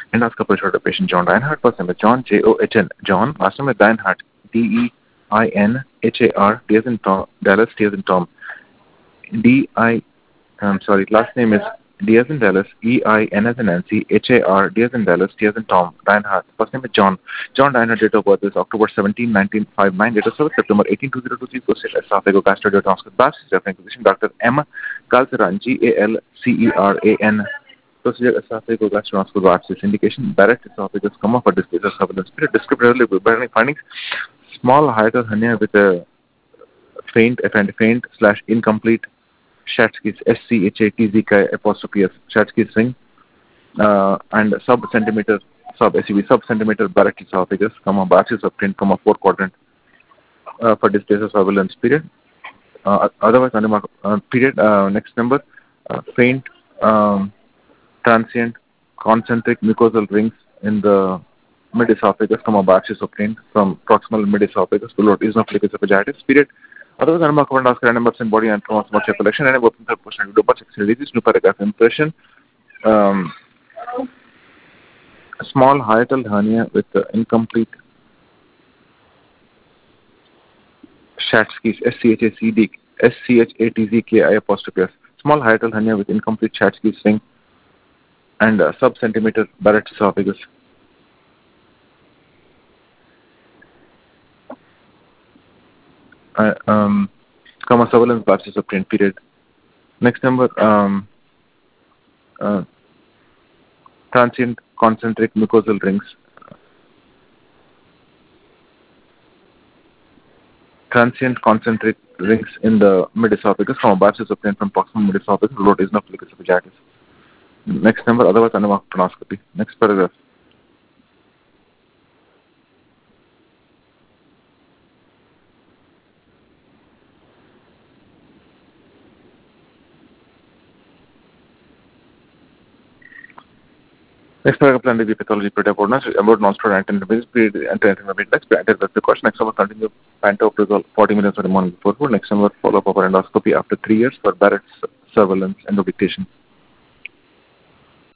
Endoscopy showed a patient John Reinhardt, first name is John, John, John, last name is Deinhardt, Deinhart, D as in Tom, Dallas, T as in Tom, last name is D as in Dallas, EIN as in Nancy, HAR, D as in Dallas, T as in Tom, Reinhardt. First name is John. John Reinhardt, date of birth is October 17, 1959, date of service September 18, 2023, posted esophagogastroenteroscopy, referring physician Dr. M. Galceran, Galceran. Procedure esophagogastroenteroscopy, indication Barrett esophagus, for displacer surveillance period, descriptively findings, small hiatal hernia with a faint / incomplete Schatzki's SCHATZK apostrophe S Schatzki's ring and sub-centimeter Barrett esophagus, biopsies obtained, 4 quadrant for displacer surveillance period. Otherwise, period. Next number, faint transient concentric mucosal rings in the mid-esophagus, biopsies obtained from proximal mid-esophagus below eosinophilic esophagitis. Period. Otherwise, anomalous numbers in body and muscle collection and open third-person disease, new paragraph impression. Small hiatal hernia with incomplete Schatzki's SCHATZKI apostrophe S. Small hiatal hernia with incomplete Schatzki's ring and sub-centimeter Barrett esophagus. Surveillance biopsies obtained. Period. Next number, transient concentric mucosal rings. Transient concentric rings in the mid-esophagus, biopsies obtained from proximal mid-esophagus, below eosinophilic esophagitis. Next number, otherwise unmarked colonoscopy. Next paragraph. Next paragraph, plan the pathology about non-steroidal anti-inflammatory drugs. That's the question. Next number, continue pantoprazole 40 minutes in the morning before food. Next number, follow-up of endoscopy after 3 years for Barrett's surveillance and dictation.